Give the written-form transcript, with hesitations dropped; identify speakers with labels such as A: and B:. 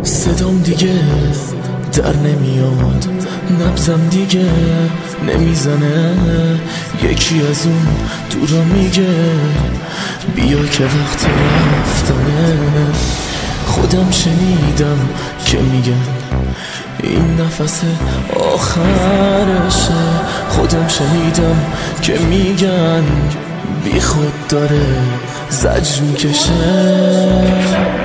A: صدام دیگه در نمیاد، نبضم دیگه نمیزنه. یکی از اون دورا میگه بیا که وقت رفتنه. خودم شنیدم که میگن این نفس آخرشه. خودم شنیدم که میگن بی خود داره زجر میکشه.